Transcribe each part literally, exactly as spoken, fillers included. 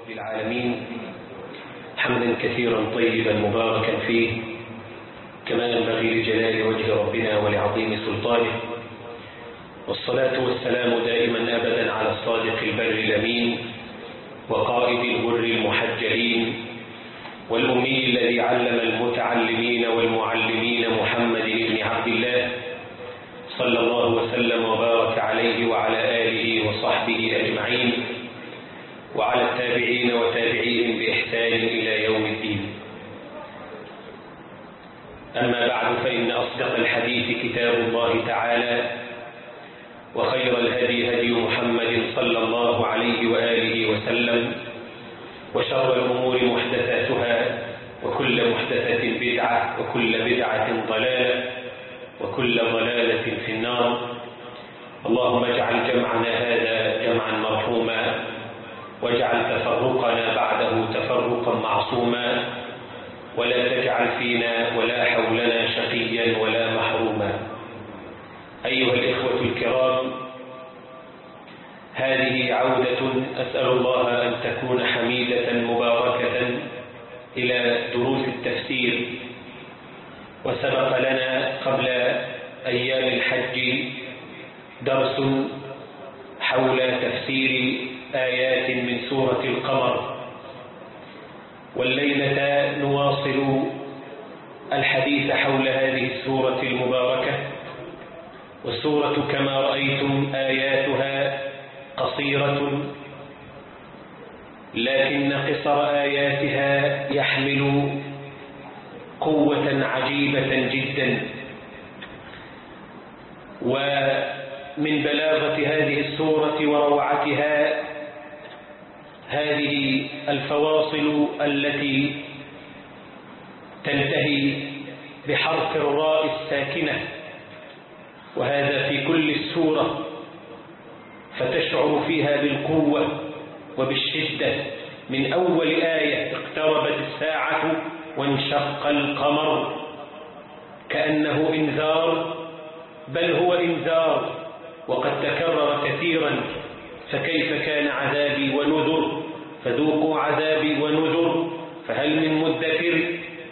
رب العالمين حمدا كثيرا طيبا مباركا فيه كما ينبغي لجلال وجه ربنا ولعظيم سلطانه، والصلاة والسلام دائما أبدا على الصادق البر الأمين وقائد الغر المحجلين والأمي الذي علم المتعلمين والمعلمين محمد بن عبد الله صلى الله وسلم وبارك عليه وعلى آله وصحبه أجمعين وعلى التابعين وتابعيهم بإحسان إلى يوم الدين. أما بعد، فإن أصدق الحديث كتاب الله تعالى، وخير الهدي هدي محمد صلى الله عليه وآله وسلم، وشر الأمور محدثاتها، وكل محدثة بدعة، وكل بدعة ضلالة، وكل ضلالة في النار. اللهم اجعل جمعنا هذا جمعا مرحوما، واجعل تفرقنا بعده تفرقا معصوما، ولا تجعل فينا ولا حولنا شقيا ولا محروما. أيها الإخوة الكرام، هذه عودة أسأل الله أن تكون حميدة مباركة إلى دروس التفسير. وسبق لنا قبل أيام الحج درس حول تفسير آيات من سورة القمر، والليلة نواصل الحديث حول هذه السورة المباركة. والسورة كما رأيتم آياتها قصيرة، لكن قصر آياتها يحمل قوة عجيبة جدا. ومن بلاغة هذه السورة وروعتها هذه الفواصل التي تنتهي بحرف الراء الساكنة، وهذا في كل السورة، فتشعر فيها بالقوة وبالشدة. من أول آية اقتربت الساعة وانشق القمر، كأنه إنذار، بل هو إنذار وقد تكرر كثيرا. فكيف كان عذابي ونذر، فذوقوا عذابي ونذر، فهل من مدكر.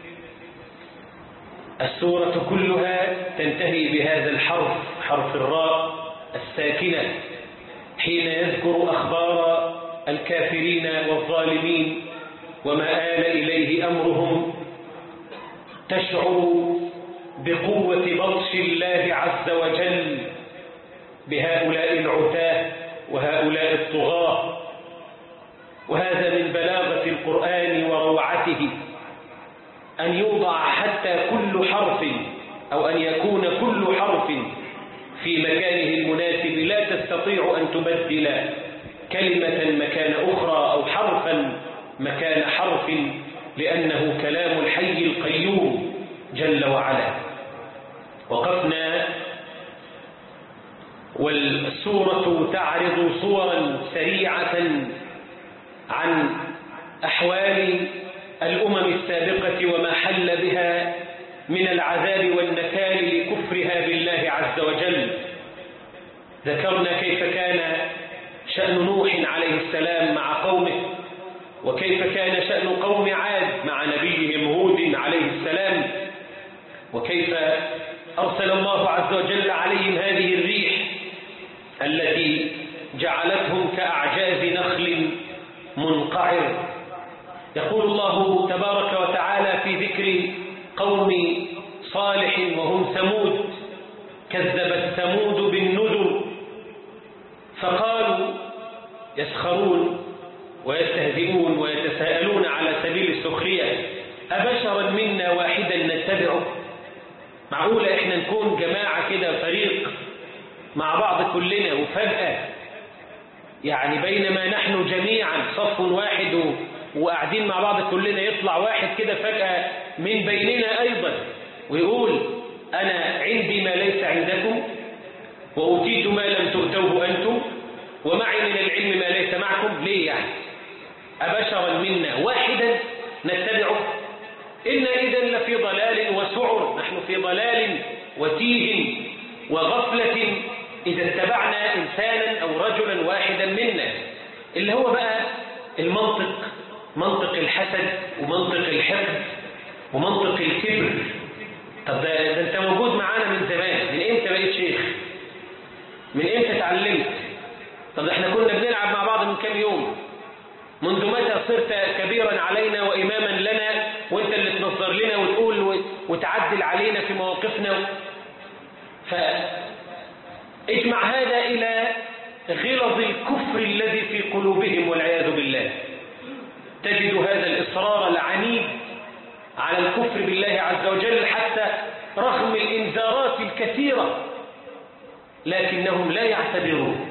السورة كلها تنتهي بهذا الحرف، حرف الراء الساكنة، حين يذكر أخبار الكافرين والظالمين وما آل إليه أمرهم. تشعر بقوة بطش الله عز وجل بهؤلاء العتاة وهؤلاء الطغاة. وهذا من بلاغة القرآن وروعته، أن يوضع حتى كل حرف، أو أن يكون كل حرف في مكانه المناسب. لا تستطيع أن تبدل كلمة مكان أخرى أو حرفا مكان حرف، لأنه كلام الحي القيوم جل وعلا. وقفنا والسورة تعرض صورا سريعة عن أحوال الأمم السابقة وما حل بها من العذاب والنكال لكفرها بالله عز وجل. ذكرنا كيف كان شأن نوح عليه السلام مع قومه، وكيف كان شأن قوم عاد مع نبيهم هود عليه السلام، وكيف أرسل الله عز وجل عليهم هذه الريح التي جعلتهم كأعجاز نخل منقعر. يقول الله تبارك وتعالى في ذكر قوم صالح وهم ثمود: كذبت ثمود بالنذر فقالوا، يسخرون ويستهزئون ويتساءلون على سبيل السخرية: أبشرا منا واحدا نتبعه؟ معقولة إحنا نكون جماعة كده، فريق مع بعض كلنا، وفجأة يعني بينما نحن جميعا صف واحد وقاعدين مع بعض كلنا، يطلع واحد كده فجأة من بيننا أيضا ويقول: أنا عندي ما ليس عندكم، وأوتيت ما لم تؤتوه أنتم، ومعي من العلم ما ليس معكم. ليه يعني؟ أبشرا منا واحدا نتبعه؟ إنا إذا لفي ضلال وسعر. نحن في ضلال وتيه وغفلة إذا اتبعنا إنسانا أو رجلا واحدا منا، اللي هو بقى المنطق منطق الحسد ومنطق الحقد ومنطق الكبر. طب ده, ده انت موجود معانا من زمان، من امتى بقيت شيخ؟ من امتى اتعلمت؟ طب احنا كنا بنلعب مع بعض من كام يوم. منذ متى صرت كبيرا علينا وإماما لنا وانت اللي تنظر لنا وتقول وتعدل علينا في مواقفنا؟ فاجمع هذا إلى غلظ الكفر الذي في قلوبهم والعياذ بالله. تجد هذا الإصرار العنيد على الكفر بالله عز وجل حتى رغم الإنذارات الكثيرة، لكنهم لا يعتبرون.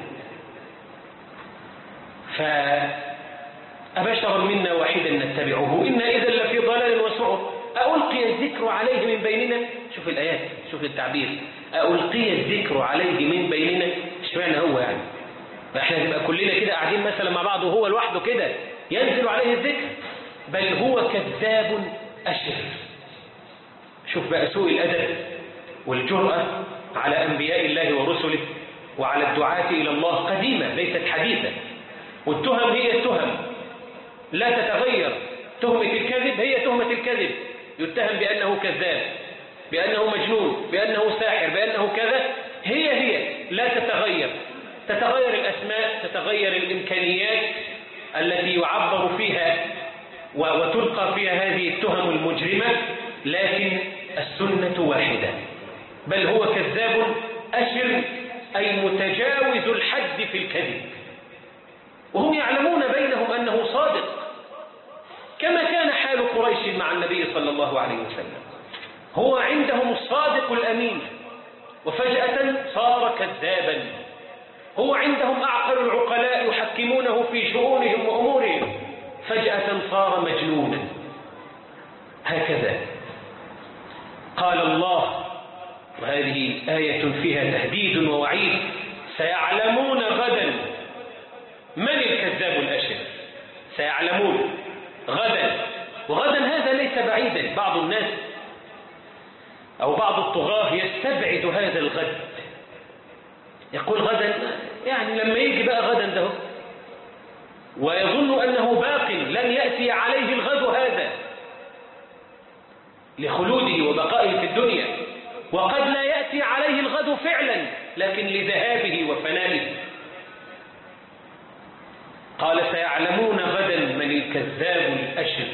فأبشرا منا واحدا نتبعه إنا إذا لفي ضلال وسعر ألقي الذكر عليه من بيننا. شوف الآيات، شوف التعبير، ألقي الذكر عليه من بيننا. اشمعنى هو يعني؟ فإحنا نبقى كلنا كده قاعدين مثلا مع بعض وهو لوحده كده ينزل عليه الذكر؟ بل هو كذاب أشر. شوف بقى سوء الأدب والجرأة على أنبياء الله ورسله وعلى الدعاة إلى الله، قديمة ليست حديثة. والتهم هي التهم لا تتغير. تهمة الكذب هي تهمة الكذب، يتهم بأنه كذاب، بأنه مجنون، بأنه ساحر، بأنه كذا، هي هي لا تتغير. تتغير الأسماء، تتغير الإمكانيات التي يعبر فيها وتلقى فيها هذه التهم المجرمة، لكن السنة واحدة. بل هو كذاب أشر، أي متجاوز الحد في الكذب، وهم يعلمون بينهم أنه صادق، كما كان حال قريش مع النبي صلى الله عليه وسلم. هو عندهم الصادق الأمين، وفجأة صار كذابا. هو عندهم أعقل العقلاء يحكمونه في شؤونهم وأمورهم، فجأة صار مجنونا. هكذا قال الله، وهذه آية فيها تهديد ووعيد: سيعلمون غدا من الكذاب الأشر. سيعلمون غدا، وغدا هذا ليس بعيدا. بعض الناس أو بعض الطغاة يستبعد هذا الغد، يقول غدا يعني لما يجي بقى غدا ده، ويظن أنه باق لن يأتي عليه الغد هذا لخلوده وبقائه في الدنيا، وقد لا يأتي عليه الغد فعلا لكن لذهابه وفنائه. قال سيعلمون غدا من الكذاب الأشر.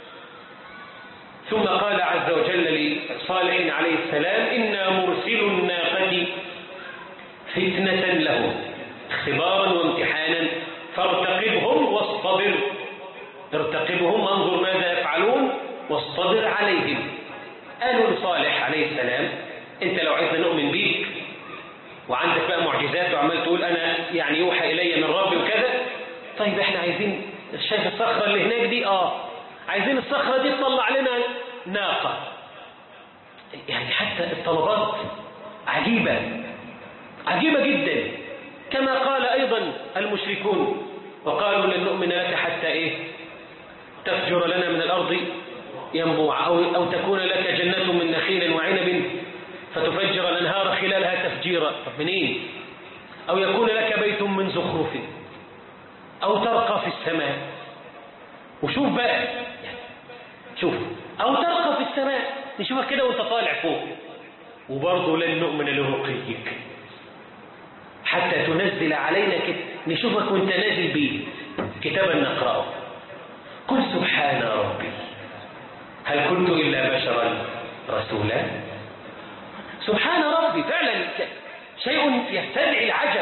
ثم قال عز وجل لصالح عليه السلام: إنا مرسل الناقة فتنة لهم، اختبارا وامتحانا، فارتقبهم واصطبر. ارتقبهم، انظر ماذا يفعلون، واصطبر عليهم. قالوا لصالح عليه السلام: انت لو عايزنا نؤمن بيك وعندك بقى معجزات وعمال تقول انا يعني يوحى الي من ربي وكذا، طيب احنا عايزين، شايف الصخرة اللي هناك دي؟ اه عايزين الصخرة دي تطلع لنا ناقة. يعني حتى الطلبات عجيبة عجيبة جدا. كما قال أيضا المشركون: وقالوا لن نؤمن لك حتى إيه تفجر لنا من الأرض ينبوع، أو, أو تكون لك جنة من نخيل وعنب فتفجر الأنهار خلالها تفجيرا. طب منين؟ أو يكون لك بيت من زخرف أو ترقى في السماء. وشوف بقى، شوف، أو ترقى في السماء، نشوفك كده وانت طالع فوق، وبرضه لن نؤمن لرقيك حتى تنزل علينا كده، نشوفك وانت نازل بيه كتابا نقرأه. قل سبحان ربي هل كنت إلا بشرا رسولا. سبحان ربي فعلا شيء يستدعي العجب.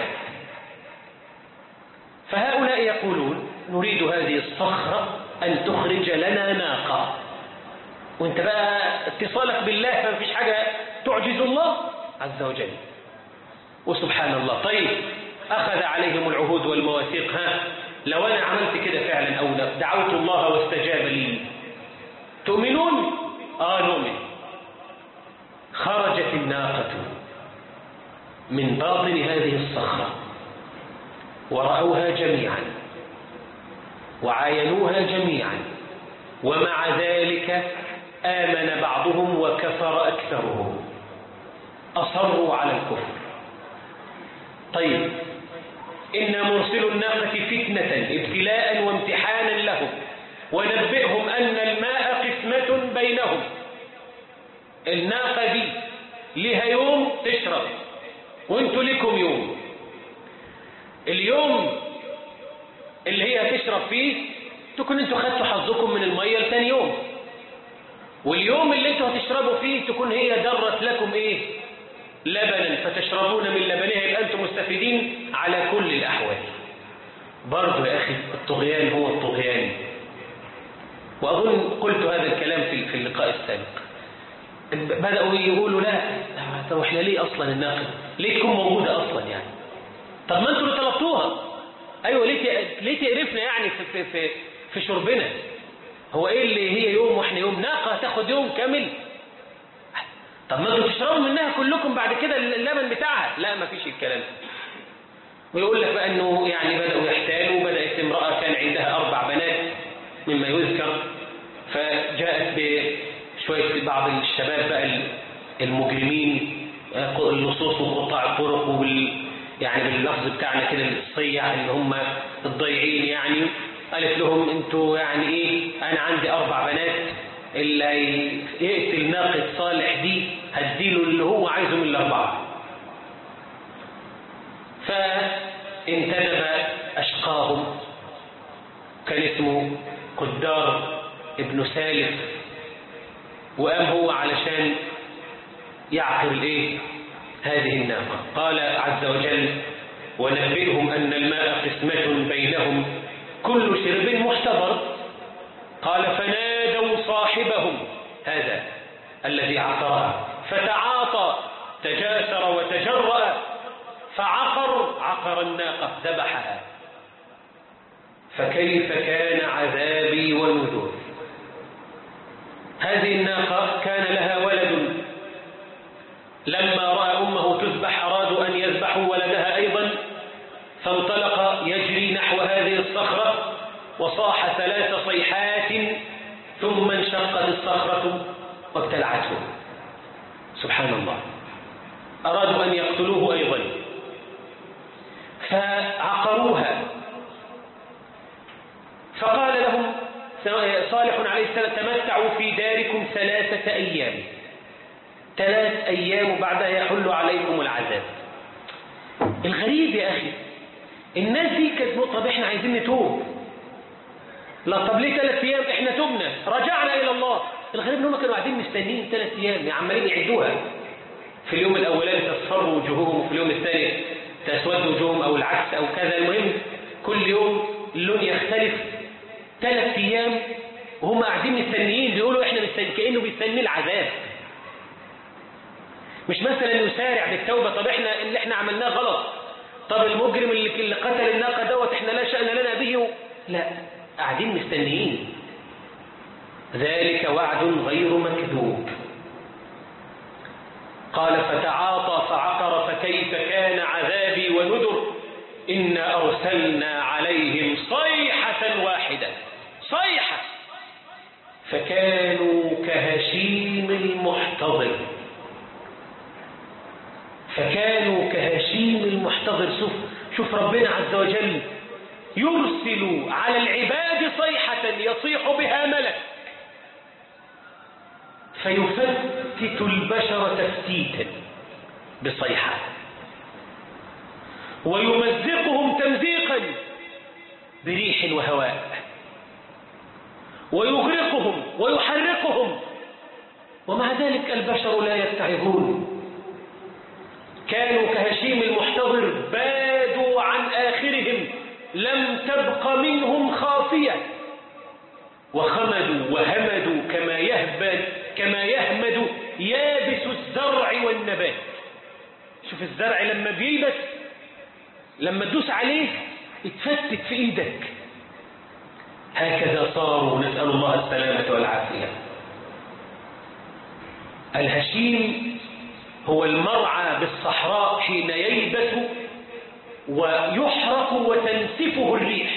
فهؤلاء يقولون: نريد هذه الصخرة أن تخرج لنا ناقة. وانت بقى اتصالك بالله فما فيش حاجة تعجز الله عز وجل. وسبحان الله، طيب أخذ عليهم العهود والمواثيق، ها لو أنا عملت كده فعلا أو دعوت الله واستجاب لي تؤمنون؟ آه نؤمن. خرجت الناقة من باطن هذه الصخرة ورأوها جميعا وعاينوها جميعا، ومع ذلك آمن بعضهم وكفر أكثرهم، أصروا على الكفر. طيب إنا مرسل الناقة فتنة ابتلاء وامتحانا لهم، ونبئهم أن الماء قسمة بينهم. الناقة دي لها يوم تشرب وانتوا لكم يوم. اليوم اللي هي هتشرب فيه تكون انتوا خدتوا حظكم من المية لتاني يوم، واليوم اللي انتوا هتشربوا فيه تكون هي درت لكم ايه؟ لبنا فتشربون من لبنها، يبقى انتم مستفيدين على كل الأحوال. برضو يا أخي الطغيان هو الطغيان، وأظن قلت هذا الكلام في في اللقاء السابق. بدأوا يقولوا لا طب احنا ليه أصلا الناقة ليه تكون موجودة أصلا يعني؟ طب ما انتوا اللي طلبتوها. أيوة ليه ليه تقرفنا يعني في في في, في شربنا؟ هو ايه اللي هي يوم واحنا يوم؟ ناقة تاخد يوم كامل؟ طب ما انتوا تشربوا منها كلكم بعد كده اللبن بتاعها. لا ما فيش الكلام. ويقول لك بقى انه يعني بدأوا يحتالوا. بدأت امرأة كان عندها أربع بنات مما يذكر، فجاءت بشوية بعض الشباب بقى المجرمين اللصوص وقطاع الطرق وبال يعني باللفظ بتاعنا كده الصيع اللي هم الضيعين يعني. قالت لهم انتوا يعني ايه، انا عندي اربع بنات، اللي يقتل ناقة صالح دي هديله اللي هو عايزه من الاربعه. فانتدب اشقاهم كان اسمه قدار ابن سالف، وقام هو علشان يعقر الايه هذه الناقة. قال عز وجل ونبئهم أن الماء قسمة بينهم كل شرب محتضر. قال فنادوا صاحبهم هذا الذي عقرها فتعاطى تجاسر وتجرأ فعقر عقر الناقة ذبحها. فكيف كان عذابي ونذور. هذه الناقة كان لها ولد، لما رأى أمه تذبح أرادوا أن يذبحوا ولدها أيضا، فانطلق يجري نحو هذه الصخرة وصاح ثلاث صيحات ثم انشقت الصخرة وابتلعته. سبحان الله. أرادوا أن يقتلوه أيضا فعقروها. فقال لهم صالح عليه السلام تمتعوا في داركم ثلاثة أيام، ثلاث أيام وبعدها يحل عليكم العذاب. الغريب يا أخي الناس دي كانت طب احنا عايزين نتوب. لا طب ليه ثلاث أيام؟ احنا تبنا رجعنا إلى الله. الغريب انهم كانوا قاعدين مستنيين ثلاث أيام عمالين يعدوها. في اليوم الأولاني تصفر وجوههم وفي اليوم الثاني تسود وجوههم أو العكس أو كذا. المهم كل يوم اللون يختلف. ثلاث أيام وهم قاعدين مستنيين بيقولوا احنا مستنيين كأنه بيستني العذاب. مش مثلا يسارع بالتوبة طب احنا اللي احنا عملناه غلط، طب المجرم اللي, اللي قتل الناقة دوت احنا لا شأن لنا به. لا قاعدين مستنيين. ذلك وعد غير مكذوب. قال فتعاطى فعقر فكيف كان عذابي ونذر. إنا أرسلنا عليهم صيحة واحدة، صيحة فكانوا كهشيم المحتضر. فكانوا كهشيم المحتضر. شوف, شوف ربنا عز وجل يرسل على العباد صيحة يصيح بها ملك فيفتت البشر تفتيتا بصيحة ويمزقهم تمزيقا بريح وهواء ويغرقهم ويحرقهم، ومع ذلك البشر لا يتعظون. كانوا كهشيم المحتضر بادوا عن آخرهم لم تبق منهم خافية وخمدوا وهمدوا كما يهبد كما يهمد يابس الزرع والنبات. شوف الزرع لما بيبس لما تدوس عليه اتفتت في ايدك. هكذا صاروا نسأل الله السلامة والعافية. الهشيم هو المرعى بالصحراء حين ييبس ويحرق وتنسفه الريح.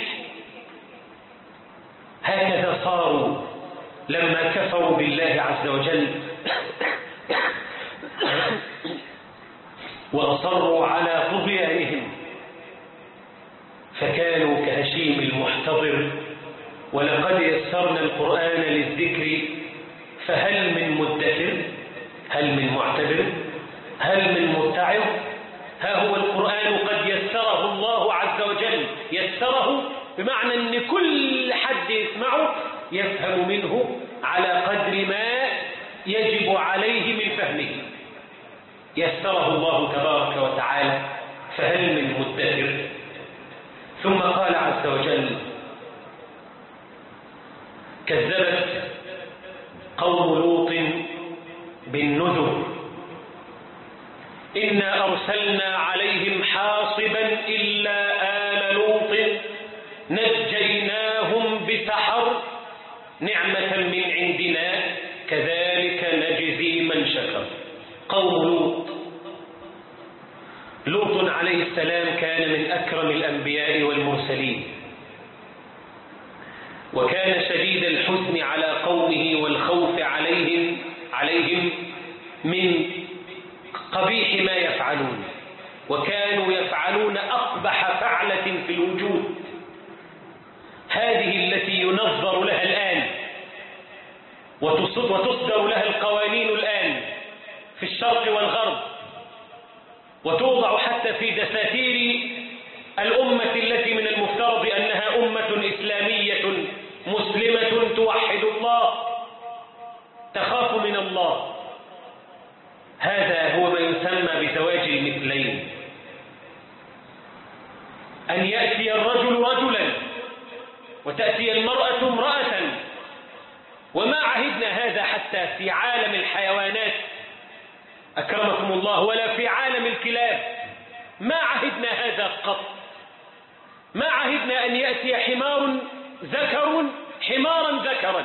هكذا صاروا لما كفروا بالله عز وجل وأصروا على طغيانهم. فكانوا كهشيم المحتضر ولقد يسرنا القرآن للذكر فهل من مدكر، هل من معتبر، هل من متعظ. ها هو القرآن قد يسره الله عز وجل، يسره بمعنى أن كل حد يسمعه يفهم منه على قدر ما يجب عليه من فهمه. يسره الله تبارك وتعالى فهل من مدكر. ثم قال عز وجل: كذبت قوم لوط بالنذر إنا أرسلنا عليهم حاصبا إلا آل لوط نجيناهم بسحر نعمة من عندنا كذلك نجزي من شكر. قوم لوط، لوط عليه السلام كان من أكرم الأنبياء والمرسلين، وكان شديد الحزن على قومه والخوف عليهم عليهم من قبيح ما يفعلون، وكانوا يفعلون أقبح فعلة في الوجود، هذه التي ينظر لها الآن وتصدر لها القوانين الآن في الشرق والغرب، وتوضع حتى في دساتير الأمة التي من المفترض أنها أمة إسلامية مسلمة توحد الله تخاف من الله. هذا هو ما يسمى بزواج المثلين، أن يأتي الرجل رجلا وتأتي المرأة امرأة. وما عهدنا هذا حتى في عالم الحيوانات أكرمكم الله، ولا في عالم الكلاب، ما عهدنا هذا قط. ما عهدنا أن يأتي حمار ذكر حمارا ذكرا،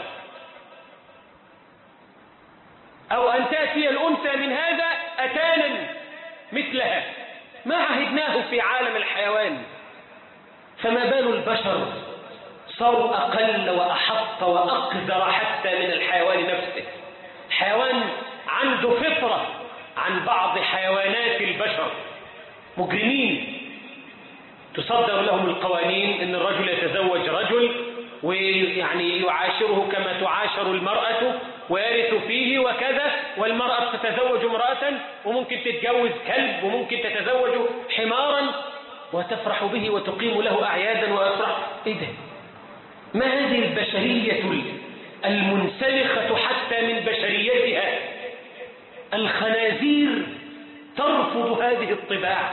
أو أن تأتي الأنثى من هذا أتانا مثلها، ما عهدناه في عالم الحيوان. فما بال البشر صاروا أقل وأحط وأقدر حتى من الحيوان نفسه. حيوان عنده فطرة عن بعض حيوانات البشر، مجرمين تصدر لهم القوانين أن الرجل يتزوج رجل ويعني يعاشره كما تعاشر المرأة ويرث فيه وكذا، والمرأة تتزوج امرأة وممكن تتجوز كلب وممكن تتزوج حمارا وتفرح به وتقيم له أعيادا وأفرح. إيه ده؟ ما هذه البشرية المنسلخة حتى من بشريتها؟ الخنازير ترفض هذه الطباع.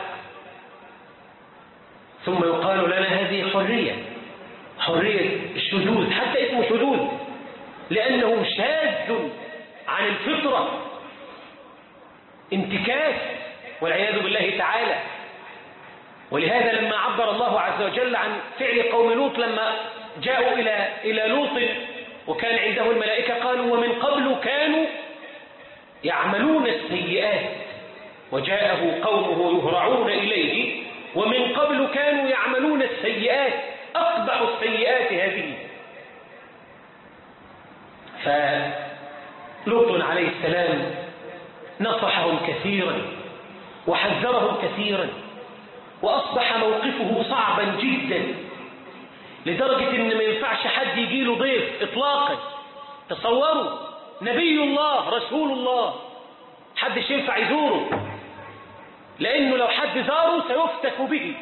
ثم يقال لنا هذه حرية، حرية الشذوذ، حتى اسمه شذوذ لأنه شاذ عن الفطرة، انتكاس والعياذ بالله تعالى. ولهذا لما عبر الله عز وجل عن فعل قوم لوط لما جاءوا إلى إلى لوط وكان عنده الملائكة قالوا ومن قبل كانوا يعملون السيئات وجاءه قومه يهرعون إليه ومن قبل كانوا يعملون السيئات، أقبح السيئات هذه. فلوط عليه السلام نصحهم كثيرا وحذرهم كثيرا، وأصبح موقفه صعبا جدا لدرجة إن ما ينفعش حد يجيله ضيف إطلاقا. تصوروا نبي الله رسول الله حدش ينفع يزوره، لأنه لو حد زاره سيفتك به،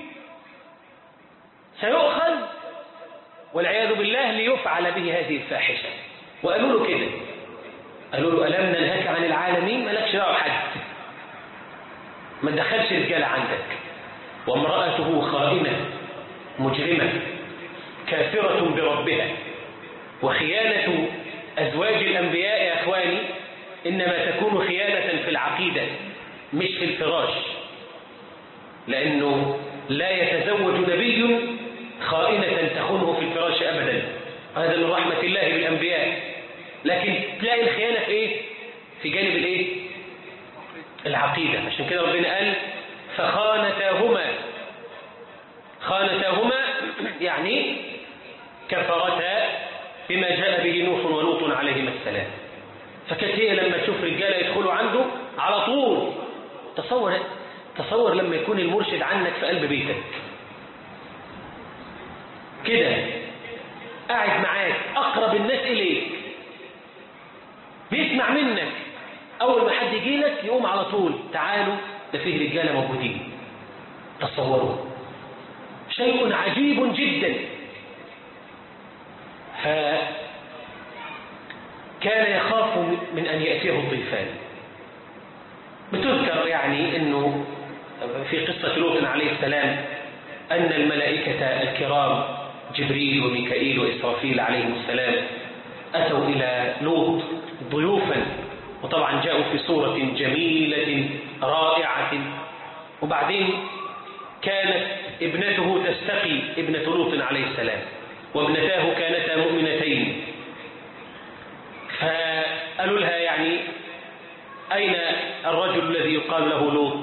سيؤخذ والعياذ بالله ليفعل به هذه الفاحشة. وقالوا له كده، قالوا له ألم ننهك عن العالمين؟ مالكش دعوة حد، ما تدخلش رجالة عندك. وامرأته خائنة مجرمة كافرة بربها. وخيانة أزواج الأنبياء يا أخواني إنما تكون خيانة في العقيدة مش في الفراش، لأنه لا يتزوج نبي خائنة تخونه في الفراش أبدا، هذا من رحمة الله بالأنبياء. لكن تلاقي الخيانة في إيه؟ في جانب الإيه؟ العقيدة. عشان كده ربنا قال فخانتاهما، خانتاهما يعني كفرتا بما جاء به نوح ولوط عليهما السلام. فكانت هي لما تشوف رجالة يدخلوا عنده على طول. تصور تصور لما يكون المرشد عنك في قلب بيتك كده، قاعد معاك أقرب الناس إليك، بيسمع منك، أول ما حد يجي لك يقوم على طول تعالوا ده فيه رجالة موجودين. تصوروا شيء عجيب جدا. فكان يخاف من أن يأتيه الضيفان. بتذكر يعني أنه في قصة لوط عليه السلام أن الملائكة الكرام جبريل وميكائيل وإسرافيل عليهم السلام أتوا إلى لوط ضيوفا، وطبعا جاءوا في صورة جميلة رائعة. وبعدين كانت ابنته تستقي، ابنة لوط عليه السلام، وابنتاه كانتا مؤمنتين. فقالوا لها يعني أين الرجل الذي يقال له لوط؟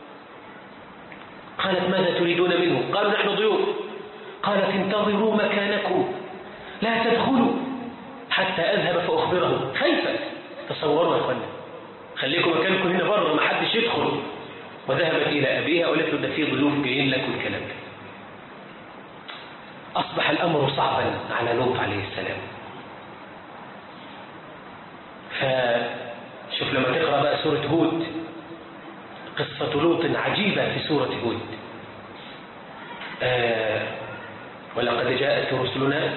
قالت ماذا تريدون منه؟ قالوا نحن ضيوف. قالت انتظروا مكانكم لا تدخلوا حتى أذهب فأخبره. خايفة. تصوروا يا أخوانا، خليكم مكانكم هنا بره ما حدش يدخل. وذهبت إلى أبيها وقالت له ده في ضيوف جايين لك والكلام ده. أصبح الأمر صعبا على لوط عليه السلام. فشوف لما تقرأ بقى سورة هود، قصة لوط عجيبة في سورة هود. آه ولقد جاءت رسلنا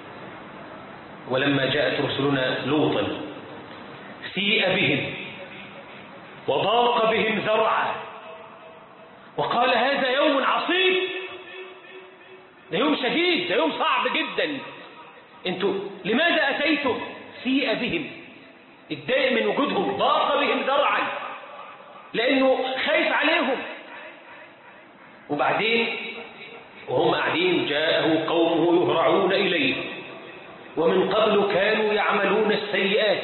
ولما جاءت رسلنا لوطا سيء بهم وضاق بهم ذرعا وقال هذا يوم عصيب. ده يوم شديد، ده يوم صعب جدا. انتوا لماذا أتيتم؟ سيء بهم، اتضايق من وجودهم، ضاق بهم ذرعا لأنه خايف عليهم. وبعدين وهم قاعدين جاءه قومه يهرعون إليه ومن قبل كانوا يعملون السيئات.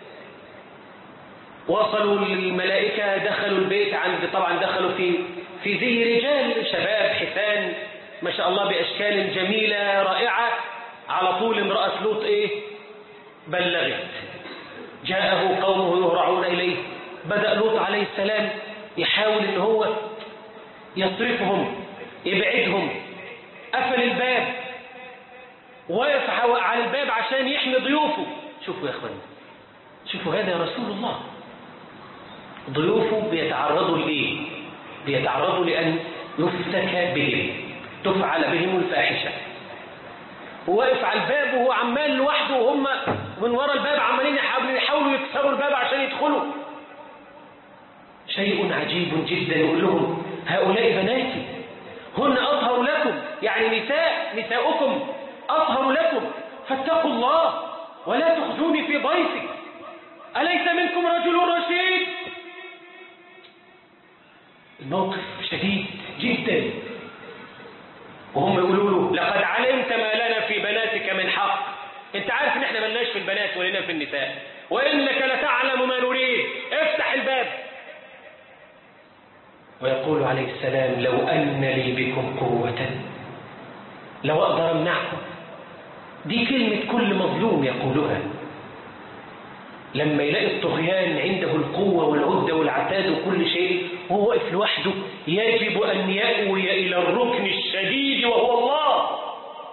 وصلوا للملائكة، دخلوا البيت عند طبعا دخلوا في في زي رجال شباب حسان ما شاء الله بأشكال جميلة رائعة. على طول امرأة لوط ايه بلغت. جاءه قومه يهرعون إليه. بدأ لوط عليه السلام يحاول ان هو يصرفهم يبعدهم. قفل الباب، واقف على الباب عشان يحمي ضيوفه. شوفوا يا اخواني، شوفوا هذا يا رسول الله. ضيوفه بيتعرضوا لإيه؟ بيتعرضوا لأن يفتك بهم، تفعل بهم الفاحشة. وواقف على الباب وهو عمال لوحده وهم من وراء الباب عمالين يحاولوا يحاولوا يكسروا الباب عشان يدخلوا. شيء عجيب جدا. يقول لهم هؤلاء بناتي هن أطهر لكم، يعني نساء نساؤكم أطهر لكم، فاتقوا الله ولا تخزوني في ضيفي، أليس منكم رجل رشيد؟ الموقف شديد جدا. وهم يقولوا له لقد علمت ما لنا في بناتك من حق. انت عارف ان احنا ملناش في البنات ولنا في النساء، وانك لتعلم ما نريد، افتح الباب. ويقول عليه السلام لو أن لي بكم قوة لو أقدر أمنعكم. دي كلمة كل مظلوم يقولها لما يلاقي الطغيان عنده القوة والعدة والعتاد وكل شيء، وهو واقف لوحده. يجب أن يأوي إلى الركن الشديد وهو الله.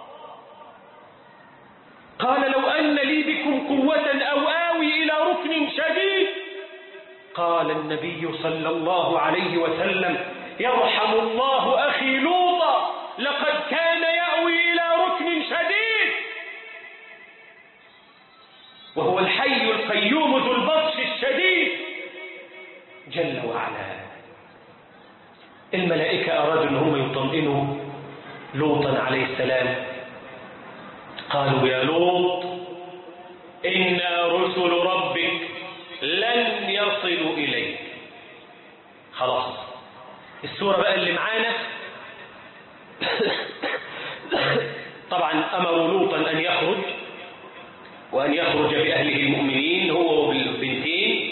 قال لو أن لي بكم قوة أو آوي إلى ركن شديد. قال النبي صلى الله عليه وسلم يرحم الله أخي لوطا لقد كان يأوي إلى ركن شديد، وهو الحي القيوم ذو البطش الشديد جل وعلا. الملائكة أرادوا أنهم يطمئنوا لوطا عليه السلام. قالوا يا لوط إنا رسل ربك لن يصلوا إليك. خلاص السورة بقى اللي معانا طبعا أمروا لوطا أن يخرج وأن يخرج بأهله المؤمنين هو والبنتين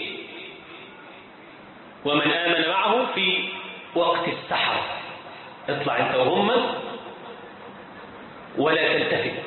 ومن آمن معه في وقت السحر. اطلع انت وهم ولا تلتفت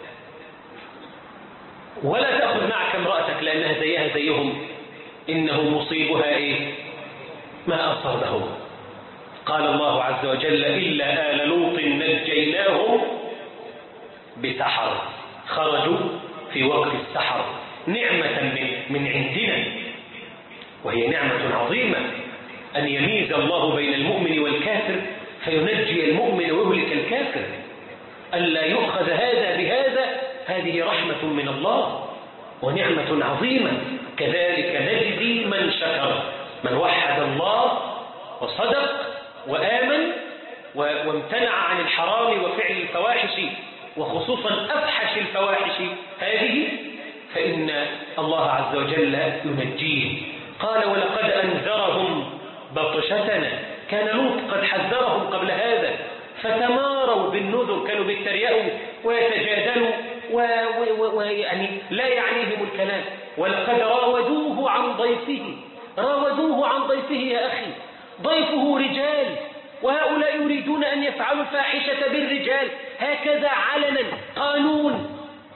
ولا تأخذ معك امرأتك لأنها زيها زيهم، إنه مصيبها إيه ما أصابهم. قال الله عز وجل إلا آل لوط نجيناهم بسحر. خرجوا في وقت السحر نعمة من عندنا، وهي نعمة عظيمة أن يميز الله بين المؤمن والكافر فينجي المؤمن ويهلك الكافر. ألا يؤخذ هذا بهذا هذه رحمة من الله ونعمة عظيمة. كذلك نجزي من شكر، من وحد الله وصدق وآمن وامتنع عن الحرام وفعل الفواحش، وخصوصا أفحش الفواحش هذه، فإن الله عز وجل ينجيه. قال ولقد أنذرهم بطشتنا، كان لوط قد حذرهم قبل هذا فتماروا بالنذر، كانوا بيتريقوا ويتجادلوا ويعني لا يعنيهم الكلام. ولقد راودوه عن ضيفه، راودوه عن ضيفه يا أخي، ضيفه رجال وهؤلاء يريدون أن يفعلوا الفاحشة بالرجال هكذا علنا، قانون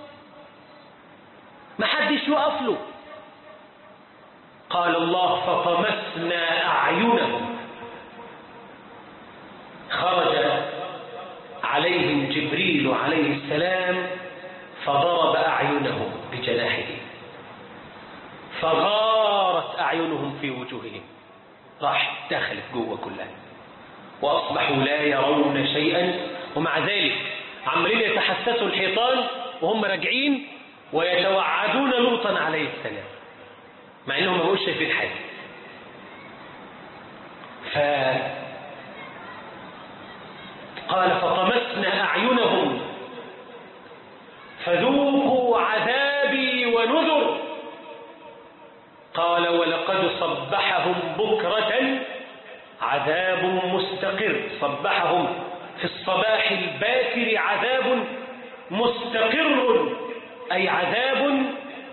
ما حدش يقف له. قال الله فطمسنا أعينهم، خرج عليهم جبريل عليه السلام فضرب أعينهم بجناحه فغارت أعينهم في وجوههم، راح دخلت جوه كلها وأصبحوا لا يرون شيئا. ومع ذلك عمالين يتحسسوا الحيطان وهم راجعين ويتوعدون لوطا عليه السلام مع انهم ما بقوش شايفين حاجه. فقال فطمسنا اعينهم فذوقوا عذابي ونذر. قال ولقد صبحهم بكرة عذاب مستقر، صبحهم في الصباح الباكر عذاب مستقر، أي عذاب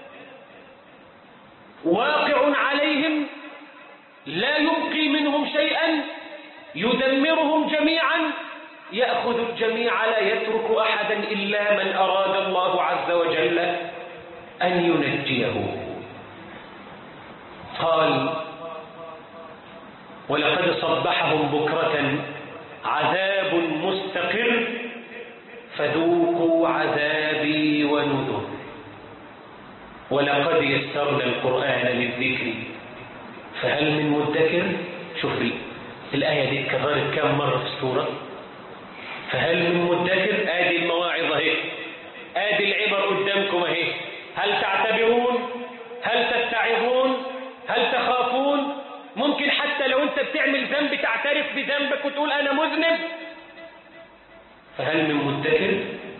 واقع عليهم لا يبقي منهم شيئا، يدمرهم جميعا، يأخذ الجميع لا يترك أحدا إلا من أراد الله عز وجل أن ينجيه. قال ولقد صبحهم بكرة عذاب مستقر فذوقوا عذابي ونذر ولقد يسرنا القرآن للذكر فهل من مدكر. شوف الآية دي اتكررت كم مرة في السورة، فهل من مدكر. آدي المواعظ اهي، آدي العبر قدامكم اهي، هل تعتبرون، هل تتعظون، هل تخافون؟ ممكن حتى لو انت بتعمل ذنب تعترف بذنبك وتقول انا مذنب. فهل من مدكر.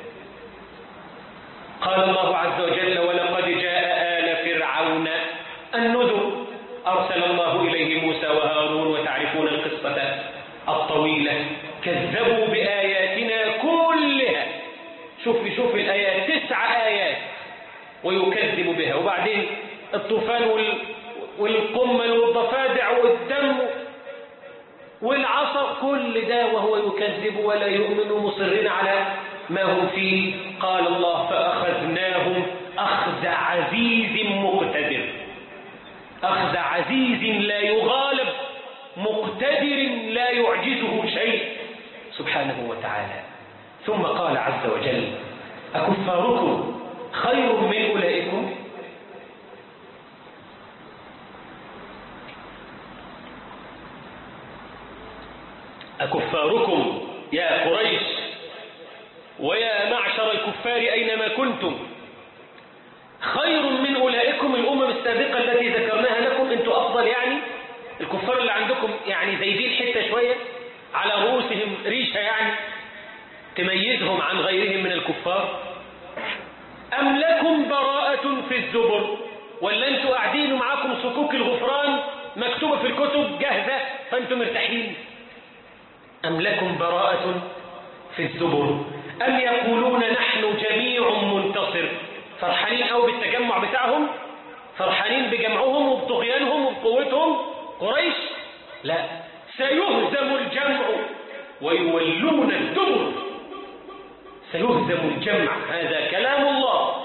قال الله عز وجل ولقد جاء آل فرعون النذر، أرسل الله إليه موسى وهارون، وتعرفون القصة الطويلة، كذبوا بآياتنا كلها. شوف شوف الآيات، تسع آيات ويكذب بها، وبعدين الطوفان وال والقمل والضفادع والدم والعصا، كل ده وهو يكذب ولا يؤمن، مصرين على ما هم فيه. قال الله فأخذناهم أخذ عزيز مقتدر، أخذ عزيز لا يغالب، مقتدر لا يعجزه شيء سبحانه وتعالى. ثم قال عز وجل أكفاركم خير من أولئكم. أكفاركم يا قريش ويا معشر الكفار أينما كنتم خير من أولئكم، الأمم السابقة التي ذكرناها لكم، أنتم أفضل يعني؟ الكفار اللي عندكم يعني زايدين حتة شوية على رؤوسهم ريشة يعني تميزهم عن غيرهم من الكفار؟ أم لكم براءة في الزبر، ولا أنتم قاعدين ومعاكم صكوك الغفران مكتوبة في الكتب جاهزة فأنتم مرتاحين؟ أم لكم براءة في الزبر أم يقولون نحن جميع منتصر، فرحانين أو بالتجمع بتاعهم، فرحانين بجمعهم وبطغيانهم وبقوتهم قريش؟ لا، سيهزم الجمع ويولون الدبر. سيهزم الجمع، هذا كلام الله،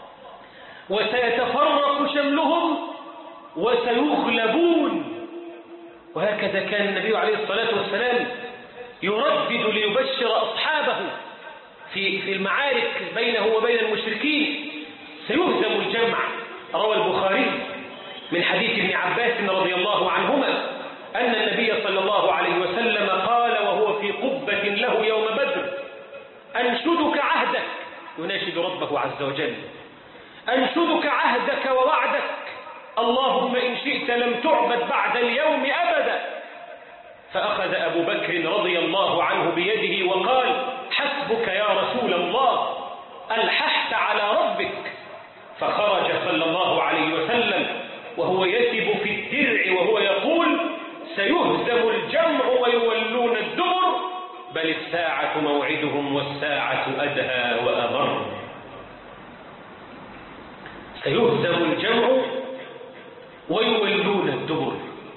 وسيتفرق شملهم وسيغلبون. وهكذا كان النبي عليه الصلاة والسلام يردد ليبشر أصحابه في في المعارك بينه وبين المشركين سيهزم الجمع. روى البخاري من حديث ابن عباس رضي الله عنهما أن النبي صلى الله عليه وسلم قال وهو في قبة له يوم بدر: أنشدك عهدك، يناشد ربه عز وجل: أنشدك عهدك ووعدك، اللهم إن شئت لم تعبد بعد اليوم أبدا. فأخذ أبو بكر رضي الله عنه بيده وقال: حسبك يا رسول الله، ألححت على ربك. فخرج صلى الله عليه وسلم وهو يسب في الدرع وهو يقول: سيهزم الجمع ويولون الدبر، بل الساعة موعدهم والساعة أدهى وأمر. سيهزم الجمع ويولون الدبر.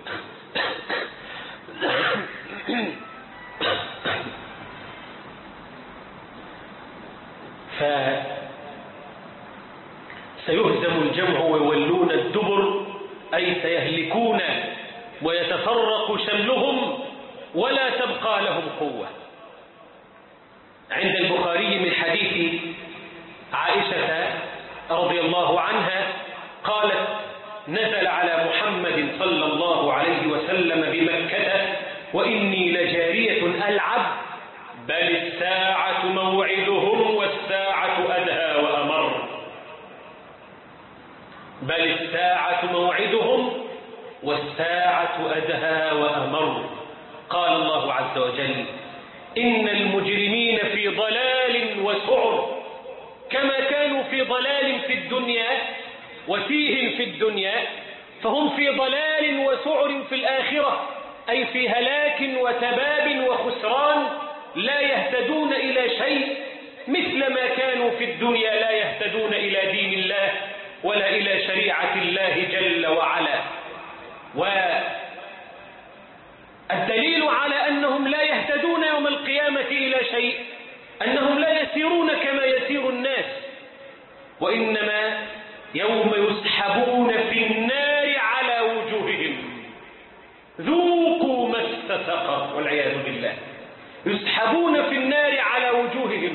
فسيهزم الجمع ويولون الدبر أي سيهلكون ويتفرق شملهم ولا تبقى لهم قوة. عند البخاري من حديث عائشة رضي الله عنها قالت: نزل على محمد صلى الله عليه وسلم بمكة وإني لجارية ألعب، بل الساعة موعدهم والساعة أدهى وأمر. بل الساعة موعدهم والساعة أدهى وأمر. قال الله عز وجل: إن المجرمين في ضلال وسعر، كما كانوا في ضلال في الدنيا وتيه في الدنيا، فهم في ضلال وسعر في الآخرة، أي في هلاك وتباب وخسران، لا يهتدون إلى شيء، مثل ما كانوا في الدنيا لا يهتدون إلى دين الله ولا إلى شريعة الله جل وعلا. والدليل على أنهم لا يهتدون يوم القيامة إلى شيء أنهم لا يسيرون كما يسير الناس، وإنما يوم يسحبون في النار على وجوههم ذوقوا مس سقر، والعياذ بالله. يسحبون في النار على وجوههم،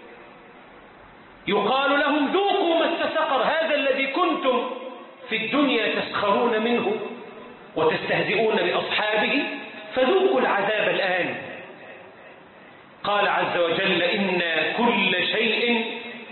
يقال لهم: ذوقوا مس سقر، هذا الذي كنتم في الدنيا تسخرون منه وتستهزئون بأصحابه، فذوقوا العذاب الآن. قال عز وجل: إنا كل شيء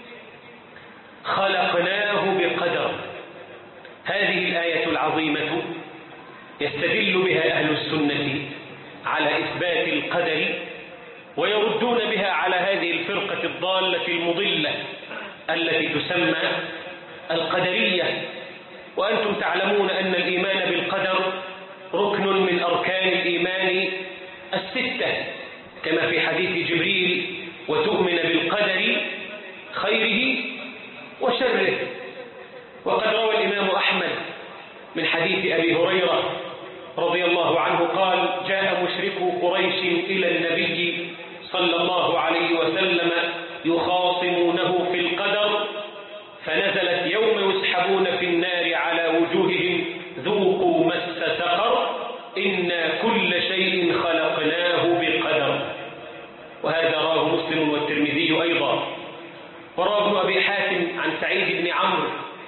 خلقناه بقدر. هذه الآية العظيمة يستدل بها أهل السنة على إثبات القدر، ويردون بها على هذه الفرقة الضالة المضلة التي تسمى القدرية. وأنتم تعلمون أن الإيمان بالقدر ركن من أركان الإيمان الستة، كما في حديث جبريل: وتؤمن بالقدر خيره وشره. وقد روى الإمام أحمد من حديث أبي هريرة رضي الله عنه قال: جاء مشركو قريش إلى النبي صلى الله عليه وسلم يخاصمونه في القدر، فنزلت: يوم يسحبون في النار على وجوههم ذوقوا مس سقر، إنا كل شيء خلقناه بقدر. وهذا رواه مسلم والترمذي أيضا. وروى ابن أبي حاتم عن سعيد بن عمرو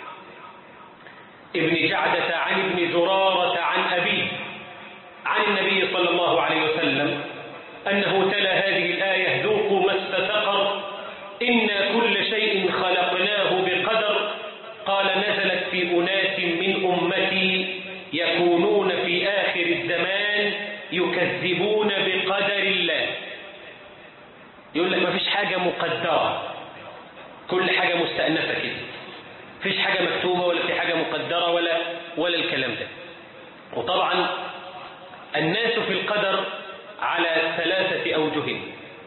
ابن جعدة عن ابن زرارة عن أبيه عن النبي صلى الله عليه وسلم أنه تلا هذه الآية: ذوقوا مس سقر، إنا كل شيء خلقناه بقدر. قال: نزلت في أناس من أمتي يكونون في آخر الزمان يكذبون بقدر الله. يقول لك ما فيش حاجة مقدرة، كل حاجة مستأنفة كده، فيش حاجة مكتوبة ولا في حاجة مقدرة ولا ولا الكلام ده. وطبعا الناس في القدر على ثلاثة أوجه: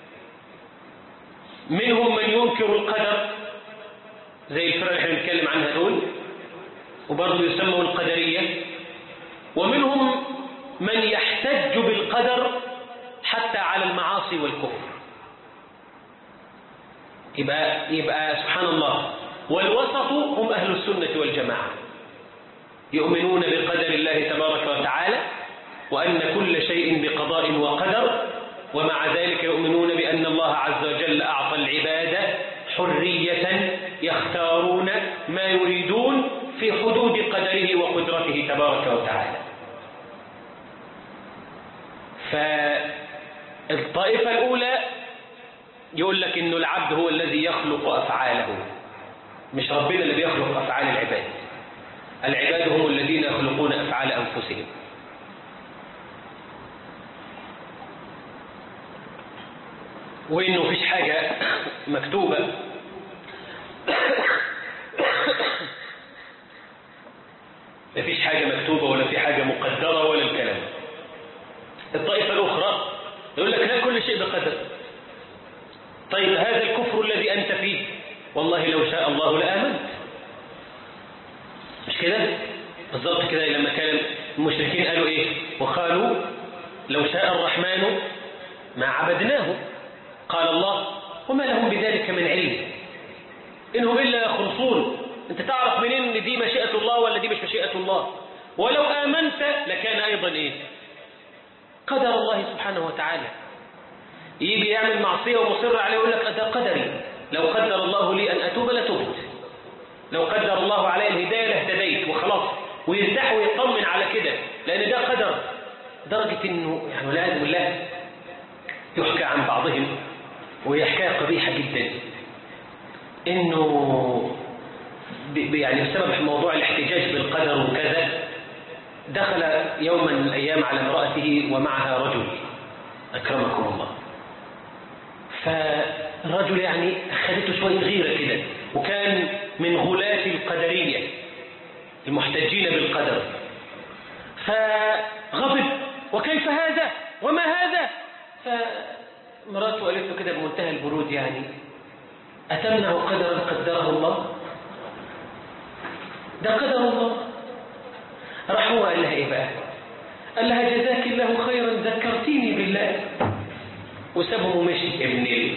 منهم من ينكر القدر زي الفرق اللي احنا بنتكلم عنها دول، وبرضه يسموا القدرية. ومنهم من يحتج بالقدر حتى على المعاصي والكفر. يبقى يبقى سبحان الله. والوسط هم أهل السنة والجماعة، يؤمنون بقدر الله تبارك وتعالى، وأن كل شيء بقضاء وقدر، ومع ذلك يؤمنون بأن الله عز وجل أعطى العبادة حرية يختارون ما يريدون في حدود قدره وقدرته تبارك وتعالى. فالطائفة الأولى يقول لك إنه العبد هو الذي يخلق أفعاله، مش ربنا اللي بيخلق أفعال العباد، العباد هم الذين يخلقون أفعال أنفسهم. وإنه فيش حاجة مكتوبة مفيش حاجة مكتوبة ولا في حاجة مقدرة ولا الكلام. الطائفة الأخرى يقول لك لا، كل شيء بقدر. طيب هذا الكفر الذي أنت فيه، والله لو شاء الله لآمنت، مش كده؟ بالضبط كده. لما كان المشركين قالوا إيه؟ وقالوا لو شاء الرحمن ما عبدناه، قال الله وما لهم بذلك من علم إنهم إلا يخرصون. أنت تعرف منين إن دي مشيئة الله ولا دي مش مشيئة الله؟ ولو آمنت لكان أيضا إيه؟ قدر الله سبحانه وتعالى. يجي يعمل معصية ومصر عليه يقول لك ده قدري، لو قدر الله لي أن أتوب لتوبت، لو قدر الله علي الهداية لاهتديت، وخلاص، ويرتاح ويطمن على كده لأن ده قدر. درجة إنه يعني والعياذ بالله يحكى عن بعضهم، وهي حكاية قبيحة جدا، إنه يعني بسبب موضوع الاحتجاج بالقدر وكذا دخل يوما من الأيام على امرأته ومعها رجل أكرمكم الله. فالرجل يعني أخذته شوية غيرة كده، وكان من غلاة القدرية المحتجين بالقدر، فغضب وكيف هذا وما هذا. فمراته قالت له كده بمنتهى البرود يعني أتمنع قدرا قدره الله؟ ده قدر الله. راح هو قال لها إيه بقى؟ قال لها جزاك الله خيرا ذكرتيني بالله، وسابهم ومشي. ابن ال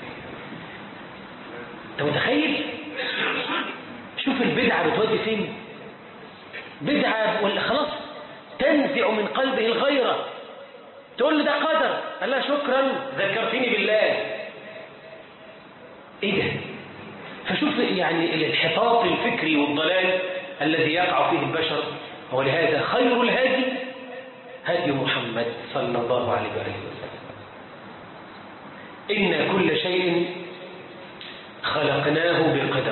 انت متخيل؟ شوف البدعة بتودي فين. بدعة ولا خلاص تنزع من قلبه الغيرة، تقول له ده قدر، قال لها شكرا ذكرتيني بالله. ايه ده؟ فشوف يعني الانحطاط الفكري والضلال الذي يقع فيه البشر. ولهذا خير الهدي هدي محمد صلى الله عليه وسلم. إن كل شيء خلقناه بقدر.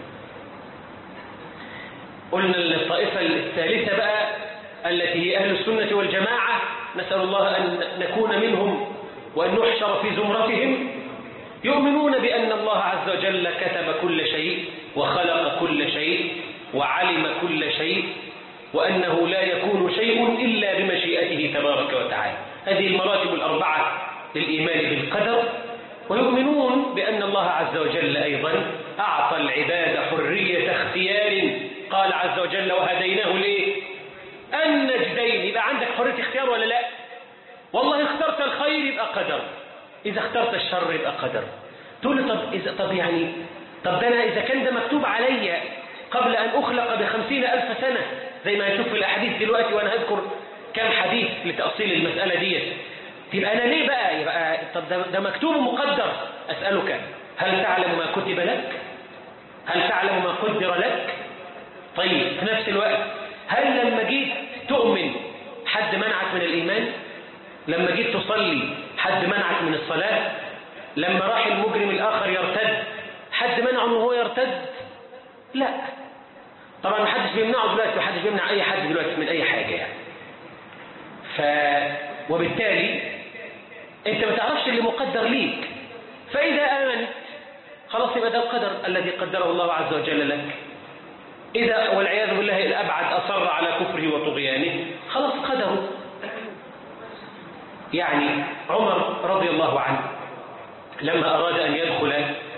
قلنا للطائفة الثالثة بقى التي هي أهل السنة والجماعة، نسأل الله أن نكون منهم وأن نحشر في زمرتهم، يؤمنون بأن الله عز وجل كتب كل شيء وخلق كل شيء وعلم كل شيء، وأنه لا يكون شيء إلا بمشيئته تبارك وتعالى. هذه المراتب الأربعة للإيمان بالقدر. ويؤمنون بأن الله عز وجل أيضا أعطى العباد حرية اختيار، قال عز وجل وهديناه ليه؟ النجدين. يبقى عندك حرية اختيار ولا لا؟ والله اخترت الخير يبقى قدر، إذا اخترت الشر يبقى قدر. تقول لي طب, إذا طب يعني طب ده أنا إذا كان ده مكتوب علي قبل أن أخلق بخمسين ألف سنة زي ما هنشوف في الأحاديث دلوقتي، وأنا هذكر كم حديث لتأصيل المسألة دي، يبقى أنا ليه بقى يبقى طب ده, ده مكتوب مقدر؟ أسألك هل تعلم ما كتب لك؟ هل تعلم ما قدر لك؟ طيب في نفس الوقت هل لما جيت تؤمن حد منعك من الإيمان؟ لما جيت تصلي حد منعك من الصلاة؟ لما راح المجرم الآخر يرتد حد منعه أنه هو يرتد؟ لا طبعا ما حدش بيمنعه دلوقتي، ما حدش بيمنع أي حد دلوقتي من أي حاجة يعني. ف... وبالتالي أنت ما تعرفش اللي مقدر ليك، فإذا آمنت خلاص يبقى ده القدر الذي قدره الله عز وجل لك. إذا والعياذ بالله الأبعد أصر على كفره وطغيانه خلاص قدره. يعني عمر رضي الله عنه لما أراد أن يدخل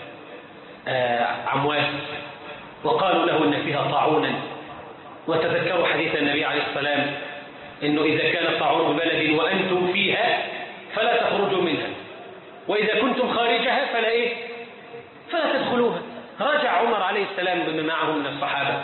عمواس وقالوا له إن فيها طاعونا، وتذكروا حديث النبي عليه السلام إنه إذا كان الطاعون ببلد وأنتم فيها فلا تخرجوا منها، وإذا كنتم خارجها فلا إيه؟ فلا تدخلوها. رجع عمر عليه السلام بما معه من الصحابة،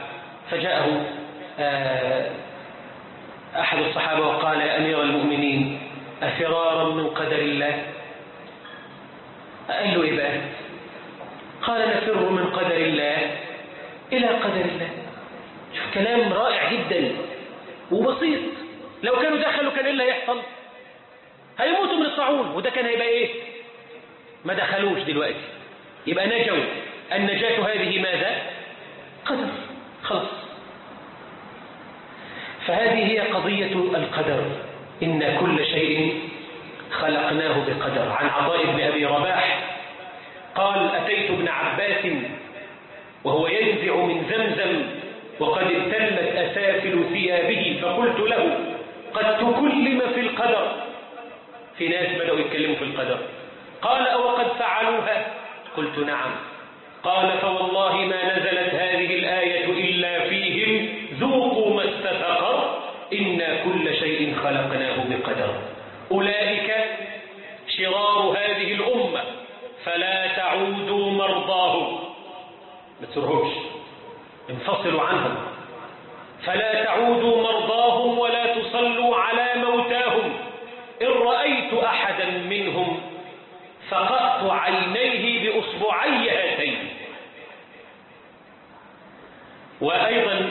فجاءه أحد الصحابة وقال يا أمير المؤمنين أفرارا من قدر الله؟ قال له إيه بقى؟ قال نفر من قدر الله إلى قدر الله. شوف كلام رائع جدا وبسيط. لو كانوا دخلوا كان إيه اللي هيحصل؟ هيموتوا من الطاعون، وده كان هيبقى إيه؟ ما دخلوش دلوقتي، يبقى نجوا. النجاة هذه ماذا؟ قدر، خلاص. فهذه هي قضية القدر، إن كل شيء خلقناه بقدر. عن عطاء بن أبي رباح قال أتيت ابن عباس وهو ينزع من زمزم وقد ابتلت أسافل ثيابه، فقلت له قد تكلم في القدر. في ناس بدأوا يتكلموا في القدر. قال أو قد فعلوها؟ قلت نعم. قال فوالله ما نزلت هذه الآية إلا فيهم ذوقوا ما استفقر إنا كل شيء خلقناه بقدر. أولئك شرار هذه الأمة فلا تعودوا مرضاهم، ما تسرهوش، انفصلوا عنهم. فلا تعودوا مرضاهم ولا تصلوا على موتاهم. إن رأيت أحدا منهم فقأت عينيه بأصبعي هاتين. وأيضا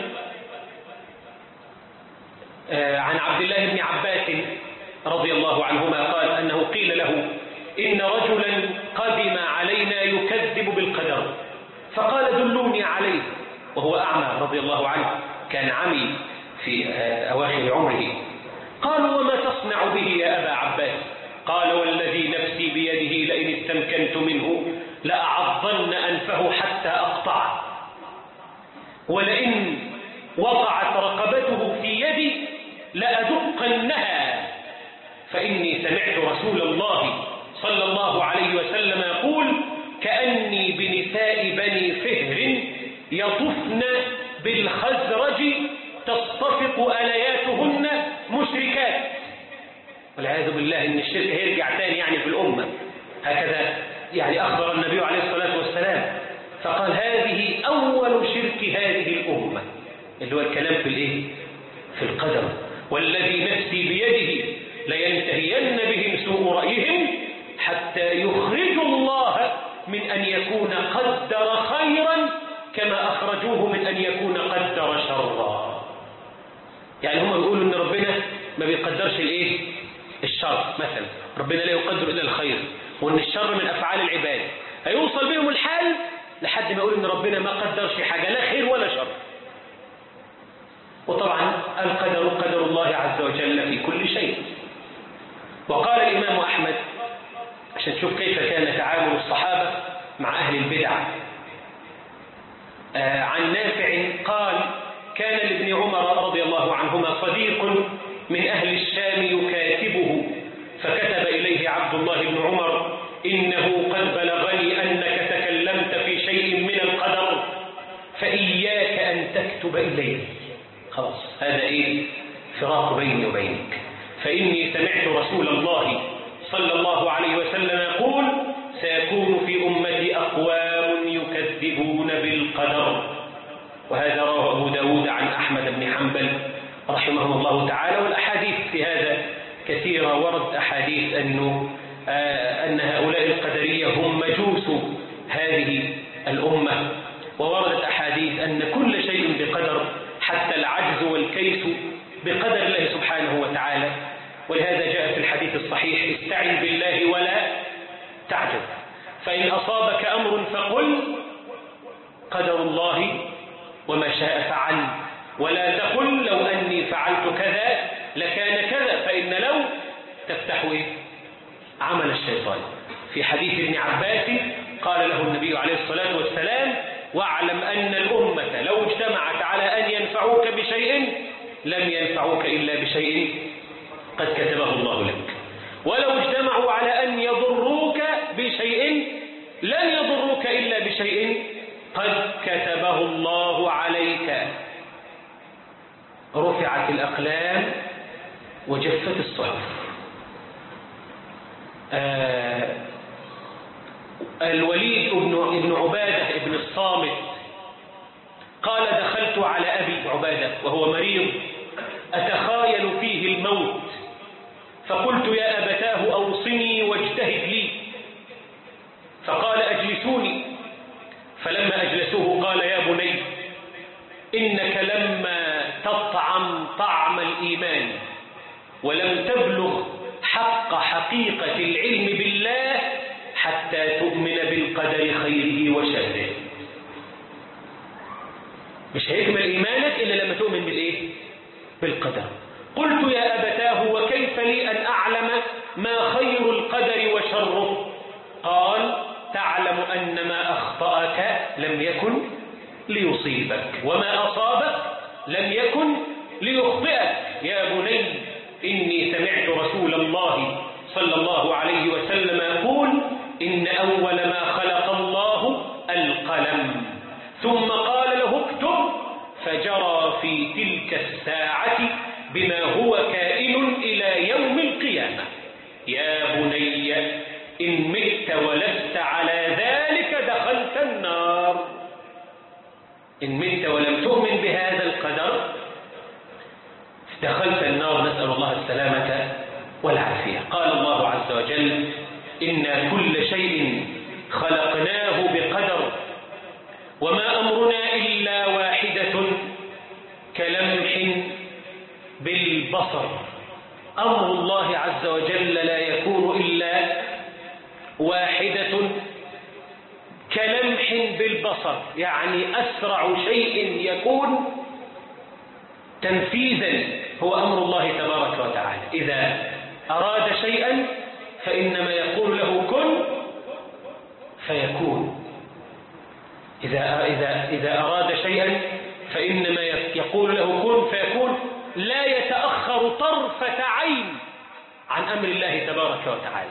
عن عبد الله بن عباس رضي الله عنهما قال أنه قيل له إن رجلا قدم علينا يكذب بالقدر، فقال دلوني عليه، وهو أعمى رضي الله عنه، كان عمي في أواخر عمره. قالوا وما تصنع به يا أبا عباس؟ قال والذي نفسي بيده لئن استمكنت منه لأعضن أنفه حتى أقطعه، ولئن وقعت رقبته في يدي لأدقنها، فإني سمعت رسول الله صلى الله عليه وسلم يقول كأني بنساء بني فهر يطفن بالخزرج تصطفق آلياتهن مشركات. والعياذ بالله إن الشرك هيرجع تاني يعني في الأمة. هكذا يعني أخبر النبي عليه الصلاة والسلام، فقال هذه أول شرك هذه الأمة، اللي هو الكلام في الإيه؟ في القدر. والذي نفسي بيده لينتهين بهم سوء رأيهم حتى يخرجوا الله من أن يكون قدر خيرا كما أخرجوه من أن يكون قدر شرا. يعني هم يقولوا أن ربنا ما بيقدرش الإيه؟ الشر مثلا، ربنا لا يقدر إلا الخير، وأن الشر من أفعال العباد. هيوصل بهم الحال لحد ما يقول أن ربنا ما قدرش حاجة، لا خير ولا شر. وطبعا القدر قدر الله عز وجل في كل شيء. وقال الإمام أحمد عشان تشوف كيف كان تعامل الصحابة مع أهل البدع، آه عن نافع قال كان لابن عمر رضي الله عنهما صديق من أهل الشام يكاتبه، فكتب إليه عبد الله بن عمر إنه قد بلغني أنك تكلمت في شيء من القدر فإياك أن تكتب إليه. خلاص هذا إيه؟ فراق بيني وبينك، فإني سمعت رسول الله صلى الله عليه وسلم يقول سيكون في أمتي أقوام يكذبون بالقدر. وهذا رواه أبو داود عن أحمد بن حنبل رحمه الله تعالى. والأحاديث في هذا كثيرة، ورد أحاديث أنه آه أن هؤلاء القدرية هم مجوس هذه الأمة، ووردت أحاديث أن كل شيء بقدر، حتى العجز والكيس بقدر الله سبحانه وتعالى. ولهذا جاء في الحديث الصحيح استعن بالله ولا تعجز، فإن أصابك أمر فقل قدر الله وما شاء فعل، ولا تقل لو أني فعلت كذا لكان كذا، فإن لو تفتح إيه؟ عمل الشيطان. في حديث ابن عباس قال له النبي عليه الصلاة والسلام واعلم أن الأمة لو اجتمعت على أن ينفعوك بشيء لم ينفعوك إلا بشيء قد كتبه الله لك، ولو اجتمعوا على أن يضروك بشيء لن يضروك إلا بشيء قد كتبه الله عليك. رفعت الأقلام وجفت الصحف. آه الوليد بن عبادة بن الصامت قال دخلت على أبي عبادة وهو مريض أتخايل فيه الموت، فقلت يا أبتاه أوصني واجتهد لي، فقال أجلسوني، فلما أجلسوه قال يا بني إنك لما تطعم طعم الإيمان ولم تبلغ حق حقيقة العلم بالله حتى تؤمن بالقدر خيره وشره. مش هيكمل إيمانك إلا لما تؤمن بالإيه؟ بالقدر. قلت يا أبتاه وكيف لي أن أعلم ما خير القدر وشره؟ قال تعلم أن ما أخطأك لم يكن ليصيبك وما أصابك لم يكن ليخطئك. يا بني إني سمعت رسول الله صلى الله عليه وسلم يقول إن أول ما خلق الله القلم ثم قال له اكتب، فجرى في تلك الساعة بما هو كائن إلى يوم القيامة. يا بني إن مت ولست على ذلك دخلت النار. إن مت ولم تؤمن بهذا القدر دخلت النار، نسأل الله السلامة والعافية. قال الله عز وجل إنا كل شيء خلقناه بقدر وما أمرنا إلا واحدة كلمح بالبصر. أمر الله عز وجل لا يكون إلا واحدة كلمح بالبصر، يعني أسرع شيء يكون تنفيذا هو أمر الله تبارك وتعالى. إذا أراد شيئا فإنما يقول له كن فيكون. إذا, إذا, إذا أراد شيئا فإنما يقول له كن فيكون، لا يتأخر طرفة عين عن أمر الله تبارك وتعالى،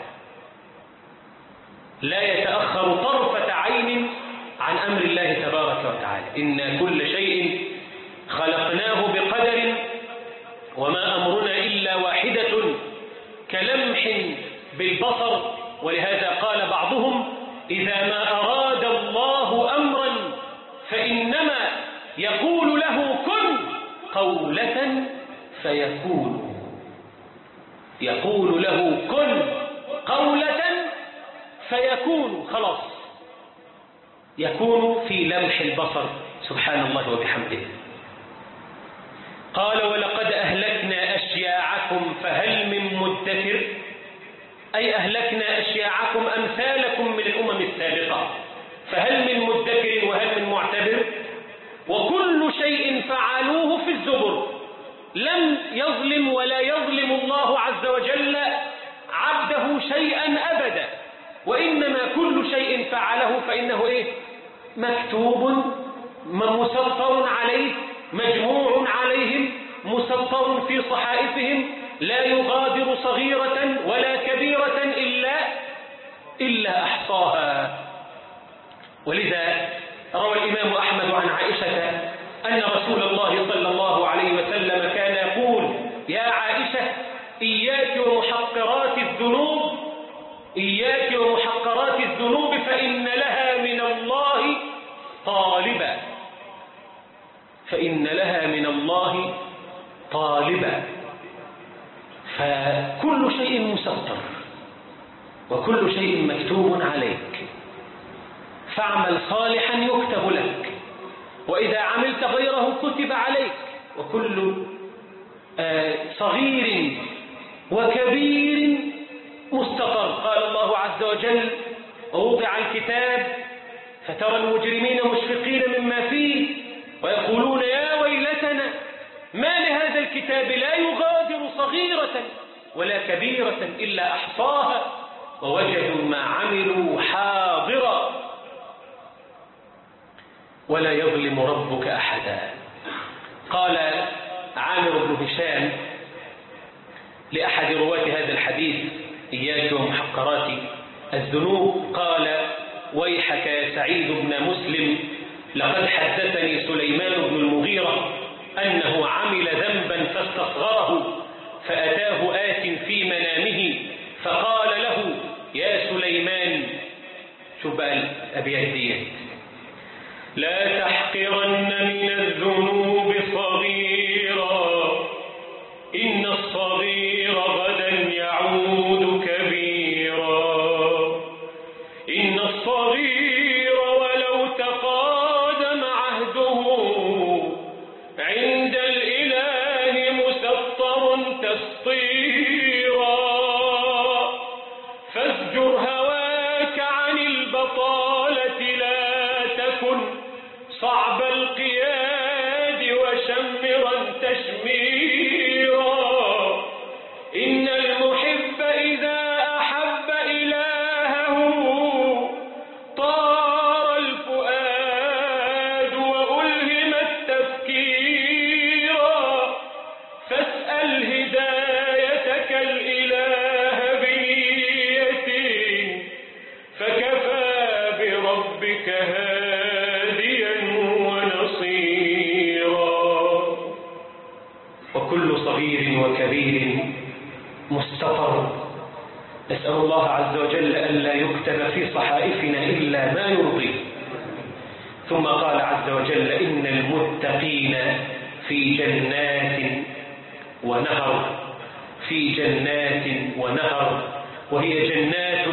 لا يتأخر طرفة عين عن أمر الله تبارك وتعالى. إن كل شيء خلقناه بقدر وما أمرنا إلا واحدة كلمح بالبصر. ولهذا قال بعضهم إذا ما أراد الله أمرا فإنما يقول له كن قولة فيكون، يقول له كن قولة فيكون، خلاص يكون في لمح البصر. سبحان الله وبحمده. قال ولقد أهلكنا أشياعكم فهل من مدكر، أي أهلكنا أشياعكم أمثالكم من الأمم السابقة، فهل من مدكر وهل من معتبر. وكل شيء فعلوه في الزبر، لم يظلم ولا يظلم الله عز وجل عبده شيئا أبدا، وإنما كل شيء فعله فإنه إيه؟ مكتوب مسطر عليه، مجموع عليهم، مسطر في صحائفهم، لا يغادر صغيرة ولا كبيرة إلا إلا أحصاها. ولذا روى الإمام أحمد عن عائشة أن رسول الله صلى الله عليه وسلم كان يقول يا عائشة إياك ومحقرات الذنوب، إياك ومحقرات الذنوب فإن لها من الله طالبا، فإن لها من الله طالبا. فكل شيء مسطر وكل شيء مكتوب عليك، فاعمل صالحا يكتب لك، وإذا عملت غيره كتب عليك. وكل آه صغير وكبير مستطر. قال الله عز وجل ووضع الكتاب فترى المجرمين مشفقين مما فيه ويقولون يا ويلتنا ما لهذا الكتاب لا يغادر صغيرة ولا كبيرة إلا أحصاها ووجدوا ما عملوا حاضرا ولا يظلم ربك أحدا. قال عامر بن هشام لأحد رواة هذا الحديث إياك ومحقرات الذنوب، قال ويحك يا سعيد بن مسلم لقد حدثني سليمان بن المغيرة أنه عمل ذنبا فاستصغره، فأتاه آت في منامه فقال له يا سليمان، شوف بقى الأبيات ديت، لا تحقرن من الذنوب صغيرا إن الصغير غدا مدمرا تشميرا إن المحب إذا أحب إلهه طار الفؤاد وألهم التفكيرا فاسأل هدايتك الإله بنية فكفى بربك هاديا ونصيرا. وكل صغير وكبير مستطر، نسأل الله عز وجل ألا يكتب في صحائفنا إلا ما يرضيه. ثم قال عز وجل إن المتقين في جنات ونهر، في جنات ونهر، وهي جنات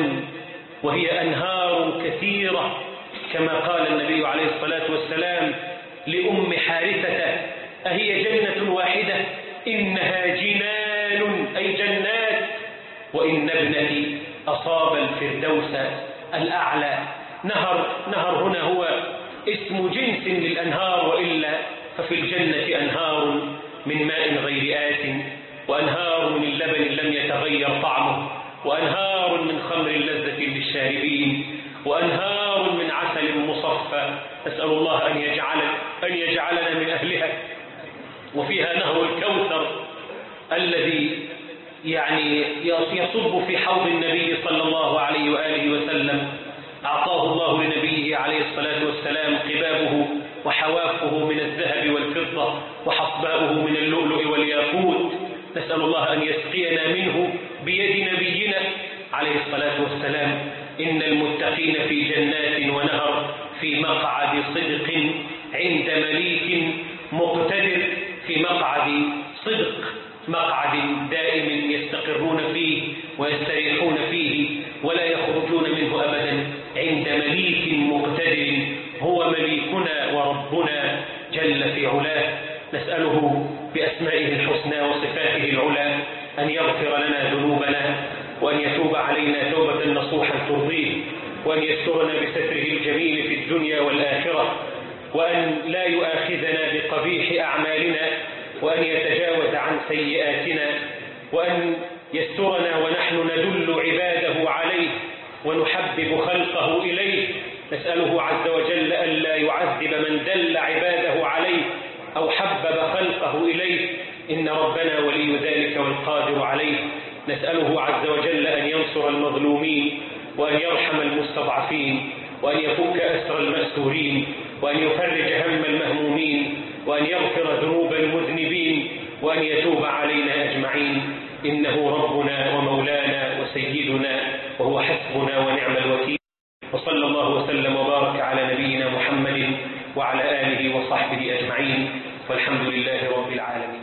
وهي أنهار كثيرة كما قال النبي عليه الصلاة والسلام لأم حارثة أهي جنة واحدة؟ إنها جنان أي جنات، وإن ابنتي أصاب الفردوس الأعلى. نهر نهر هنا هو اسم جنس للأنهار، وإلا ففي الجنة أنهار من ماء غير آت، وأنهار من لبن لم يتغير طعمه، وأنهار من خمر لذة للشاربين، وأنهار من عسل مصفى. نسأل الله أن يجعل أن يجعلنا من أهلها. وفيها نهر الكوثر الذي يعني يصب في حوض النبي صلى الله عليه وآله وسلم، أعطاه الله لنبيه عليه الصلاة والسلام قبابه وحوافه من الذهب والفضة وحصباؤه من اللؤلؤ والياقوت. نسأل الله أن يسقينا منه بيد نبينا عليه الصلاة والسلام. إن المتقين في جنات ونهر في مقعد صدق عند مليك مقتدر، في مقعد صدق، مقعد دائم يستقرون فيه ويستريحون فيه ولا يخرجون منه أبدا، عند مليك مقتدر هو مليكنا وربنا جل في علاه. نسأله بأسمائه الحسنى وصفاته العلى أن يغفر لنا ذنوبنا، وأن يتوب علينا توبة نصوحا ترضيه، وأن يسترنا بستره الجميل في الدنيا والآخرة، وأن لا يؤاخذنا بقبيح أعمالنا، وأن يتجاوز عن سيئاتنا، وأن يسترنا ونحن ندل عباده عليه ونحبب خلقه إليه. نسأله عز وجل ألا يعذب من دل عباده عليه أو حبب خلقه إليه، إن ربنا ولي ذلك والقادر عليه. نسأله عز وجل أن ينصر المظلومين، وأن يرحم المستضعفين، وأن يفك أسر المأسورين، وأن يفرج هم المهمومين، وأن يغفر ذنوب المذنبين، وأن يتوب علينا أجمعين. إنه ربنا ومولانا وسيدنا، وهو حسبنا ونعم الوكيل. وصلى الله وسلم وبارك على نبينا محمد وعلى آله وصحبه أجمعين، والحمد لله رب العالمين.